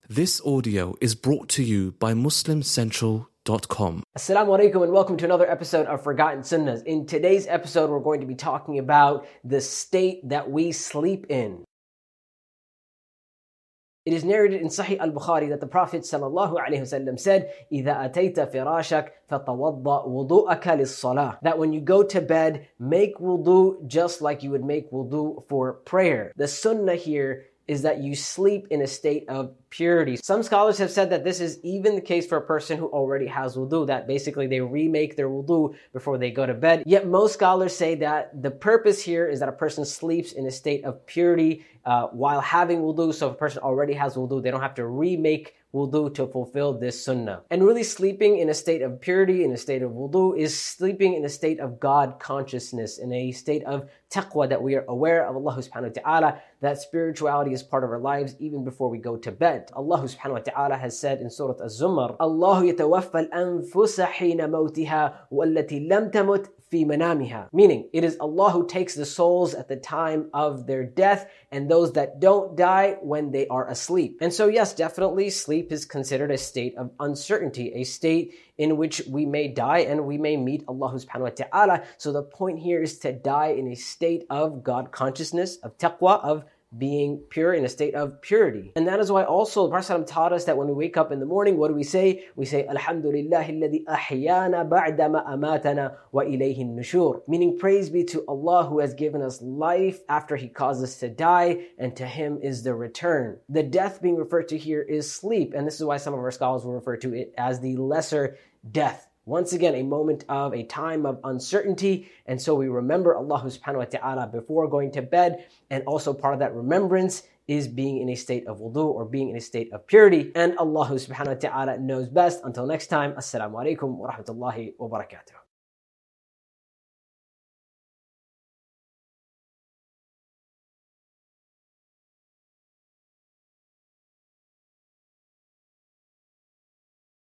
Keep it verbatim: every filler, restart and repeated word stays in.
This audio is brought to you by Muslim Central dot com. Assalamu alaikum and welcome to another episode of Forgotten Sunnahs. In today's episode, we're going to be talking about the state that we sleep in. It is narrated in Sahih al-Bukhari that the Prophet sallallahu alaihi wasallam said, إِذَا أَتَيْتَ فِرَاشَكَ فَتَوَضَّأْ وُضُوءَكَ لِلصَّلَاةِ. That when you go to bed, make wudu just like you would make wudu for prayer. The sunnah here is that you sleep in a state of purity. Some scholars have said that this is even the case for a person who already has wudu, that basically they remake their wudu before they go to bed. Yet most scholars say that the purpose here is that a person sleeps in a state of purity uh, while having wudu. So if a person already has wudu, they don't have to remake wudu to fulfill this sunnah. And really sleeping in a state of purity, in a state of wudu, is sleeping in a state of God consciousness, in a state of taqwa, that we are aware of Allah subhanahu wa ta'ala, that spirituality is part of our lives even before we go to bed. Allah subhanahu wa ta'ala has said in Surah Az-Zumar, Allah yatawaffa al-anfusa hina mawtiha wallati lam tamut fi manamiha. Meaning, it is Allah who takes the souls at the time of their death and those that don't die when they are asleep. And so yes, definitely sleep is considered a state of uncertainty, a state in which we may die and we may meet Allah subhanahu wa ta'ala. So the point here is to die in a state of God consciousness, of taqwa, of being pure, in a state of purity. And that is why also the Prophet taught us that when we wake up in the morning, what do we say? We say, Alhamdulillahi alladhi ahyana ba'dama amatana wa ilayhi nushur. Meaning, praise be to Allah who has given us life after He caused us to die, and to Him is the return. The death being referred to here is sleep, and this is why some of our scholars will refer to it as the lesser death. Once again, a moment of a time of uncertainty, and so we remember Allah subhanahu wa ta'ala before going to bed, and also part of that remembrance is being in a state of wudu, or being in a state of purity, and Allah subhanahu wa ta'ala knows best. Until next time, Assalamu alaikum wa rahmatullahi wa barakatuh.